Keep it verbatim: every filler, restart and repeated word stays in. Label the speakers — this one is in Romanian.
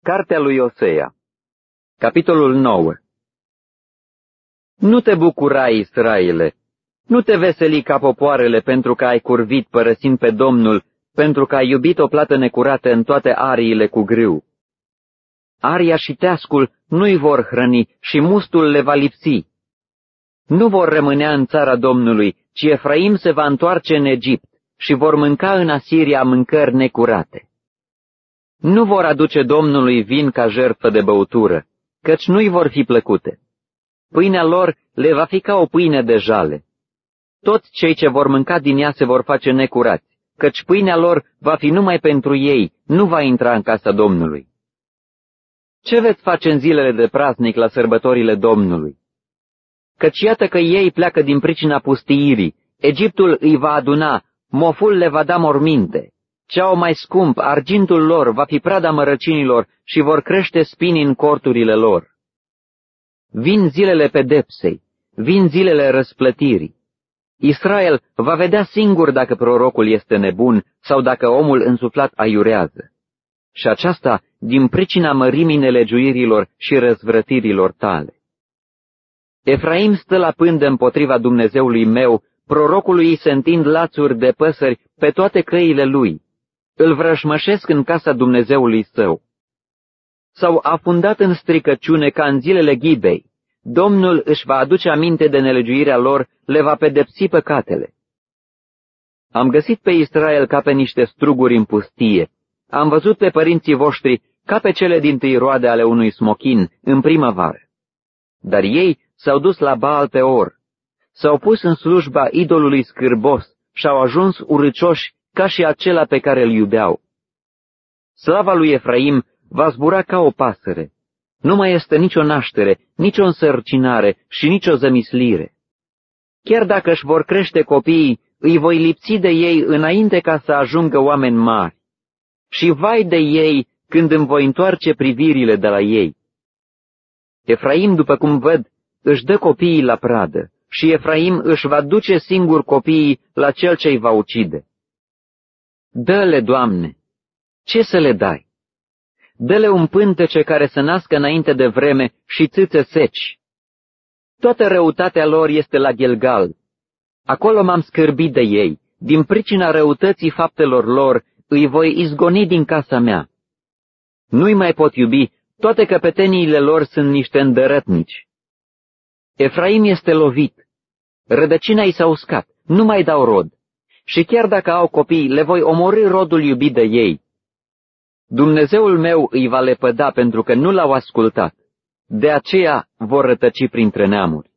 Speaker 1: Cartea lui Osea, capitolul nouă. Nu te bucura, Israele, nu te veseli ca popoarele pentru că ai curvit părăsind pe Domnul, pentru că ai iubit o plată necurată în toate ariile cu grâu. Aria și teascul nu-i vor hrăni și mustul le va lipsi. Nu vor rămânea în țara Domnului, ci Efraim se va întoarce în Egipt și vor mânca în Asiria mâncări necurate. Nu vor aduce Domnului vin ca jertfă de băutură, căci nu-i vor fi plăcute. Pâinea lor le va fi ca o pâine de jale. Toți cei ce vor mânca din ea se vor face necurați, căci pâinea lor va fi numai pentru ei, nu va intra în casa Domnului. Ce veți face în zilele de praznic la sărbătorile Domnului? Căci iată că ei pleacă din pricina pustiirii, Egiptul îi va aduna, moful le va da morminte. Ce-au mai scump, argintul lor va fi prada mărăcinilor și vor crește spini în corturile lor. Vin zilele pedepsei, vin zilele răsplătirii. Israel va vedea singur dacă prorocul este nebun sau dacă omul însuflat aiurează. Și aceasta din pricina mărimii nelegiuirilor și răzvrătirilor tale. Efraim stă la pândă împotriva Dumnezeului meu, prorocului îi se întind lațuri de păsări pe toate căile lui. Îl vrășmășesc în casa Dumnezeului său. S-au afundat în stricăciune ca în zilele ghibei. Domnul își va aduce aminte de nelegiuirea lor, le va pedepsi păcatele. Am găsit pe Israel ca pe niște struguri în pustie. Am văzut pe părinții voștri ca pe cele dintâi roade ale unui smochin în primăvară. Dar ei s-au dus la Baal Peor, s-au pus în slujba idolului scârbos și-au ajuns urâcioși ca și acela pe care îl iubeau. Slava lui Efraim va zbura ca o pasăre. Nu mai este nicio naștere, nicio însărcinare și nicio zămislire. Chiar dacă își vor crește copiii, îi voi lipsi de ei înainte ca să ajungă oameni mari. Și vai de ei când îmi voi întoarce privirile de la ei. Efraim, după cum văd, își dă copiii la pradă și Efraim își va duce singur copiii la cel ce îi va ucide. Dă-le, Doamne, ce să le dai? Dă-le un pântece care să nască înainte de vreme și țâțe seci. Toată răutatea lor este la Gilgal. Acolo m-am scârbit de ei, din pricina răutății faptelor lor îi voi izgoni din casa mea. Nu-i mai pot iubi, toate căpeteniile lor sunt niște îndărătnici. Efraim este lovit, rădăcina i s-a uscat, nu mai dau rod, și chiar dacă au copii, le voi omorî rodul iubit de ei. Dumnezeul meu îi va lepăda pentru că nu l-au ascultat, de aceea vor rătăci printre neamuri.